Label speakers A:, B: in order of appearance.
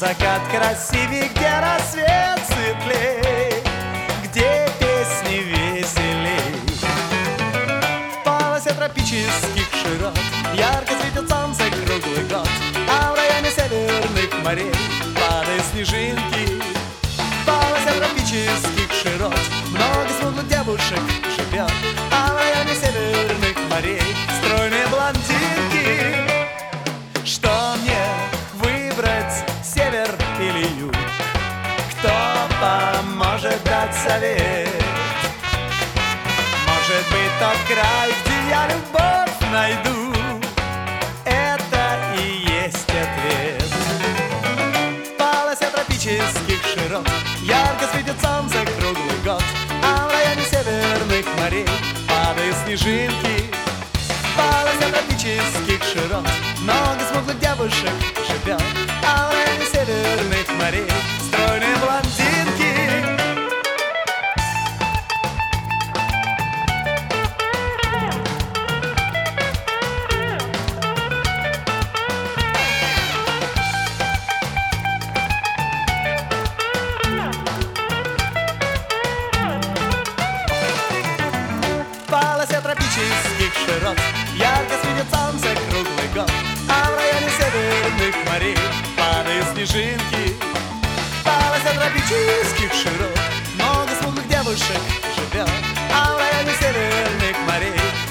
A: закат красивей, где рассвет светлей, где песни веселей. В полосе тропических широт ярко светит солнце круглый год, а в районе северных морей падают снежинки. В полосе тропических широт много смуглых девушек живет, а в районе северных морей стройные блондинки. Что мне выбрать, север или юг? Кто поможет дать совет? Может быть, тот край, где я любовь найду? Это и есть ответ. В полосе тропических широт ярко светит солнце круглый год, а в районе северных морей падают снежинки. В полосе тропических широт много смуглых девушек живет, а в районе северных морей стройные блондинки. В полосе тропических широт ярко светит солнце круглый год, а в районе северных морей падают снежинки. В полосе тропических широт много смуглых девушек живет, а в районе северных морей